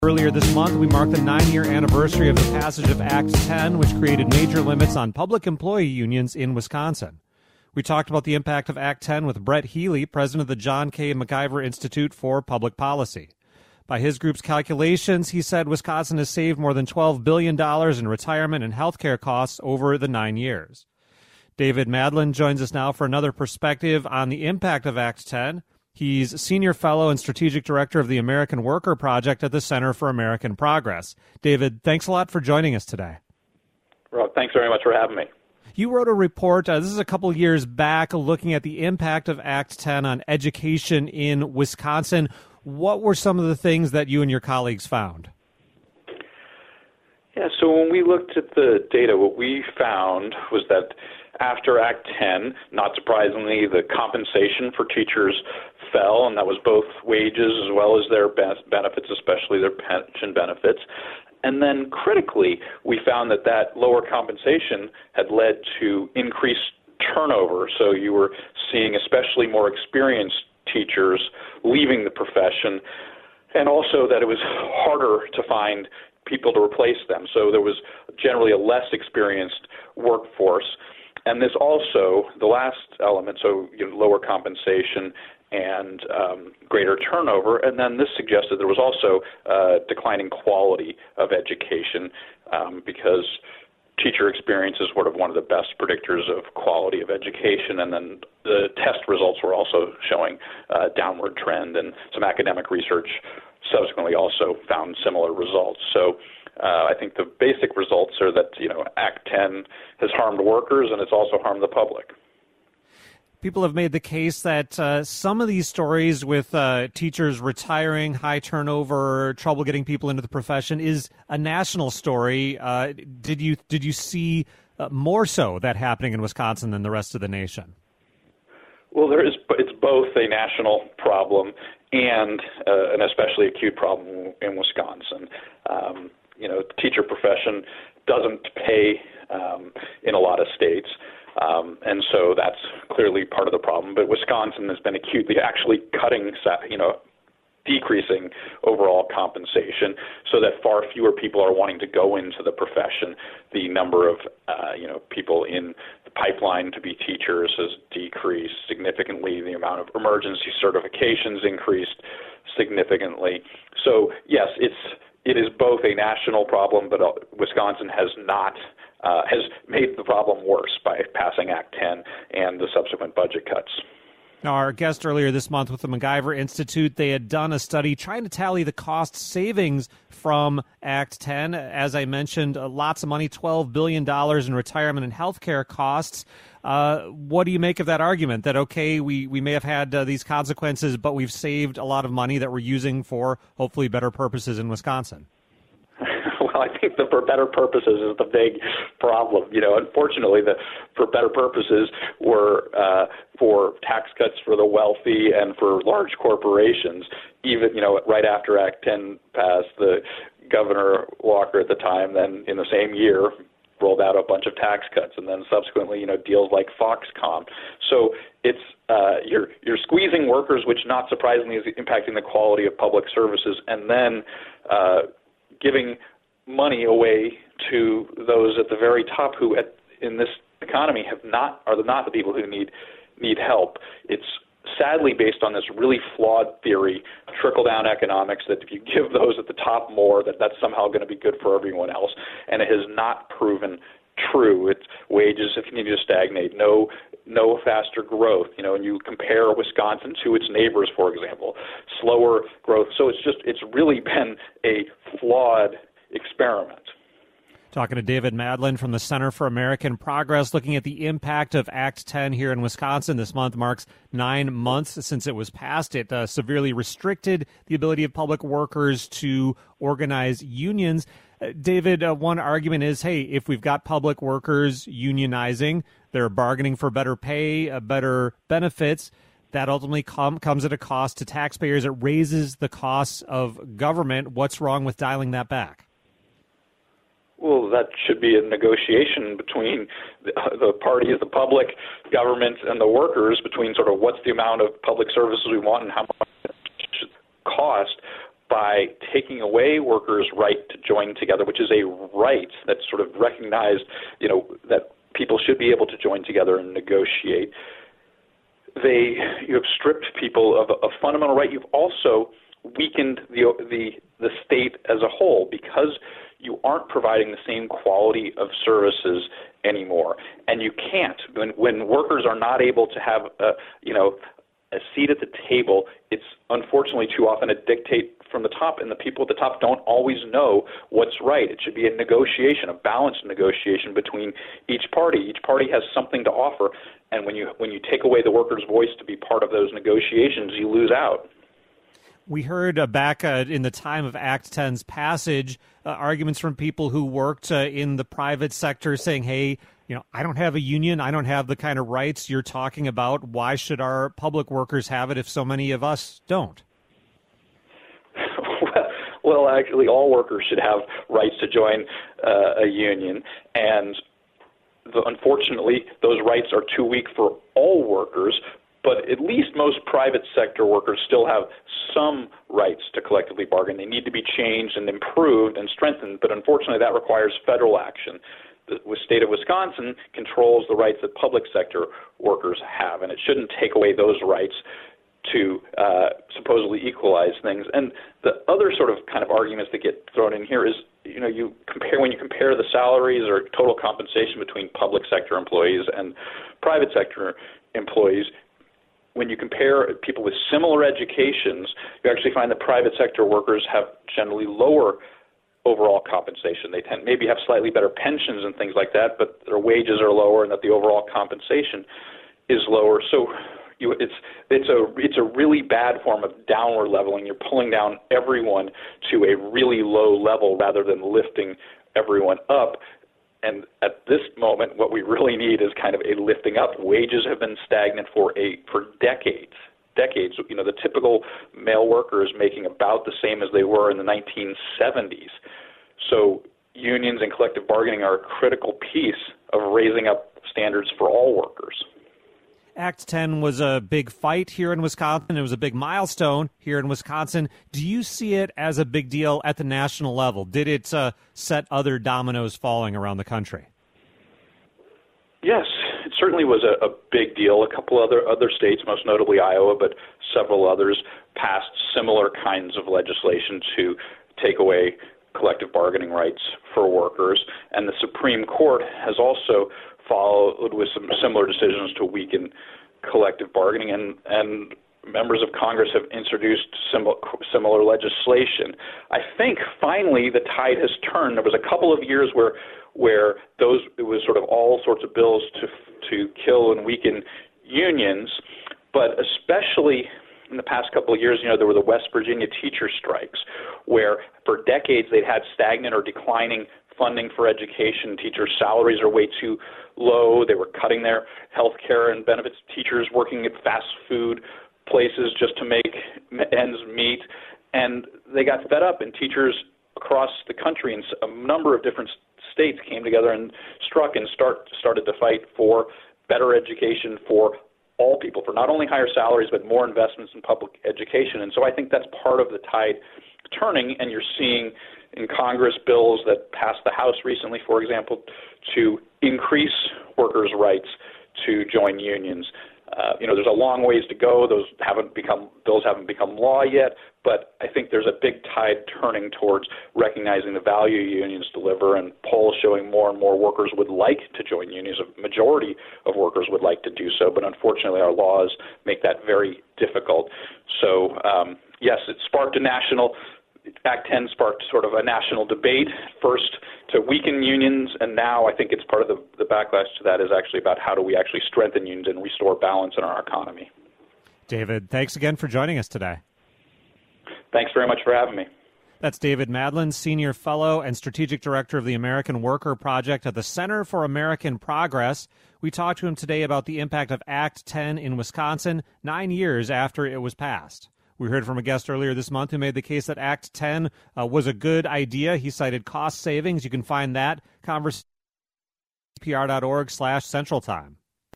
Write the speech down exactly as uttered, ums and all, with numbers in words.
Earlier this month, we marked the nine-year anniversary of the passage of Act ten, which created major limits on public employee unions in Wisconsin. We talked about the impact of Act ten with Brett Healy, president of the John K. MacIver Institute for Public Policy. By his group's calculations, he said Wisconsin has saved more than twelve billion dollars in retirement and health care costs over the nine years. David Madlin joins us now for another perspective on the impact of Act ten. He's Senior Fellow and Strategic Director of the American Worker Project at the Center for American Progress. David, thanks a lot for joining us today. Well, thanks very much for having me. You wrote a report, uh, this is a couple years back, looking at the impact of Act ten on education in Wisconsin. What were some of the things that you and your colleagues found? Yeah, so when we looked at the data, what we found was that after Act ten, not surprisingly, the compensation for teachers fell, and that was both wages as well as their benefits, especially their pension benefits. And then critically, we found that that lower compensation had led to increased turnover. So you were seeing especially more experienced teachers leaving the profession, and also that it was harder to find people to replace them. So there was generally a less experienced workforce. And this also, the last element, so you know, lower compensation and um, greater turnover, and then this suggested there was also uh, declining quality of education um, because teacher experience is sort of one of the best predictors of quality of education, and then the test results were also showing a downward trend, and some academic research subsequently also found similar results. So uh, I think the basic results are that, you know, Act ten has harmed workers and it's also harmed the public. People have made the case that uh, some of these stories with uh, teachers retiring, high turnover, trouble getting people into the profession is a national story. Uh, did you did you see uh, more so that happening in Wisconsin than the rest of the nation? Well, there is. It's both a national problem and uh, an especially acute problem in Wisconsin. Um, you know, the teacher profession doesn't pay um, in a lot of states. Um, and so that's clearly part of the problem. But Wisconsin has been acutely actually cutting, you know, decreasing overall compensation so that far fewer people are wanting to go into the profession. The number of, uh, you know, people in the pipeline to be teachers has decreased significantly. The amount of emergency certifications increased significantly. So, yes, it's it is both a national problem, but uh, Wisconsin has not Uh, has made the problem worse by passing Act ten and the subsequent budget cuts. Now, our guest earlier this month with the MacIver Institute, they had done a study trying to tally the cost savings from Act ten. As I mentioned, uh, lots of money, twelve billion dollars in retirement and health care costs. Uh, what do you make of that argument that, okay, we, we may have had uh, these consequences, but we've saved a lot of money that we're using for hopefully better purposes in Wisconsin? Well, I think the for better purposes is the big problem. You know, unfortunately, the for better purposes were uh, for tax cuts for the wealthy and for large corporations. Even, you know, right after Act ten passed, the Governor Walker at the time, then in the same year, rolled out a bunch of tax cuts, and then subsequently, you know, deals like Foxconn. So it's uh, you're you're squeezing workers, which not surprisingly is impacting the quality of public services, and then uh, giving money away to those at the very top who, at, in this economy, have not are not the people who need need help. It's sadly based on this really flawed theory, trickle-down economics, that if you give those at the top more, that that's somehow going to be good for everyone else, and it has not proven true. It's wages have continued to stagnate. No, no faster growth. You know, and you compare Wisconsin to its neighbors, for example, slower growth. So it's just it's really been a flawed experiment. Talking to David Madlin from the Center for American Progress, looking at the impact of Act ten here in Wisconsin. This month marks nine months since it was passed. It uh, severely restricted the ability of public workers to organize unions. Uh, David, uh, one argument is, hey, if we've got public workers unionizing, they're bargaining for better pay, uh, better benefits. That ultimately com- comes at a cost to taxpayers. It raises the costs of government. What's wrong with dialing that back? Well, that should be a negotiation between the, the parties, the public, government, and the workers, between sort of what's the amount of public services we want and how much it should cost. by taking away workers' right to join together, which is a right that's sort of recognized, you know, that people should be able to join together and negotiate. They, you have stripped people of a, a fundamental right. You've also weakened the, the the state as a whole because you aren't providing the same quality of services anymore, and you can't. When when workers are not able to have a, you know, a seat at the table, it's unfortunately too often a dictate from the top, and the people at the top don't always know what's right. It should be a negotiation, a balanced negotiation between each party. Each party has something to offer, and when you when you take away the workers' voice to be part of those negotiations, you lose out. We heard uh, back uh, in the time of Act ten's passage, uh, arguments from people who worked uh, in the private sector saying, hey, you know, I don't have a union. I don't have the kind of rights you're talking about. Why should our public workers have it if so many of us don't? Well, actually, all workers should have rights to join uh, a union. And the, unfortunately, those rights are too weak for all workers. But at least most private sector workers still have some rights to collectively bargain. They need to be changed and improved and strengthened, but unfortunately that requires federal action. The state of Wisconsin controls the rights that public sector workers have, and it shouldn't take away those rights to uh, supposedly equalize things. And the other sort of kind of arguments that get thrown in here is, you know, you compare when you compare the salaries or total compensation between public sector employees and private sector employees, when you compare people with similar educations, you actually find that private sector workers have generally lower overall compensation. They tend maybe have slightly better pensions and things like that, but their wages are lower and that the overall compensation is lower. So you, it's it's a it's a really bad form of downward leveling. You're pulling down everyone to a really low level rather than lifting everyone up. And at this moment, what we really need is kind of a lifting up. Wages have been stagnant for a for decades. Decades. You know, the typical male worker is making about the same as they were in the nineteen seventies. So unions and collective bargaining are a critical piece of raising up standards for all workers. Act ten was a big fight here in Wisconsin. It was a big milestone here in Wisconsin. Do you see it as a big deal at the national level? Did it uh, set other dominoes falling around the country? Yes, it certainly was a, a big deal. A couple other other states, most notably Iowa, but several others, passed similar kinds of legislation to take away collective bargaining rights for workers. And the Supreme Court has also followed with some similar decisions to weaken collective bargaining, and, and members of Congress have introduced similar, similar legislation. I think finally the tide has turned. There was a couple of years where where those it was sort of all sorts of bills to to kill and weaken unions, but especially in the past couple of years, you know, there were the West Virginia teacher strikes, where for decades they'd had stagnant or declining funding for education. Teachers' salaries are way too low. They were cutting their health care and benefits. Teachers working at fast food places just to make ends meet. And they got fed up, and teachers across the country in a number of different states came together and struck and start started to fight for better education for all people, for not only higher salaries, but more investments in public education. And so I think that's part of the tide turning, and you're seeing in Congress bills that passed the House recently, for example, to increase workers' rights to join unions. Uh, you know, there's a long ways to go. Those haven't become bills haven't become law yet, but I think there's a big tide turning towards recognizing the value unions deliver, and polls showing more and more workers would like to join unions. A majority of workers would like to do so, but unfortunately our laws make that very difficult. So, um, yes, it sparked a national Act ten sparked sort of a national debate, first to weaken unions, and now I think it's part of the, the backlash to that is actually about how do we actually strengthen unions and restore balance in our economy. David, thanks again for joining us today. Thanks very much for having me. That's David Madlin, Senior Fellow and Strategic Director of the American Worker Project at the Center for American Progress. We talked to him today about the impact of Act ten in Wisconsin, nine years after it was passed. We heard from a guest earlier this month who made the case that Act ten uh, was a good idea. He cited cost savings. You can find that conversation at N P R dot org slash Central Time.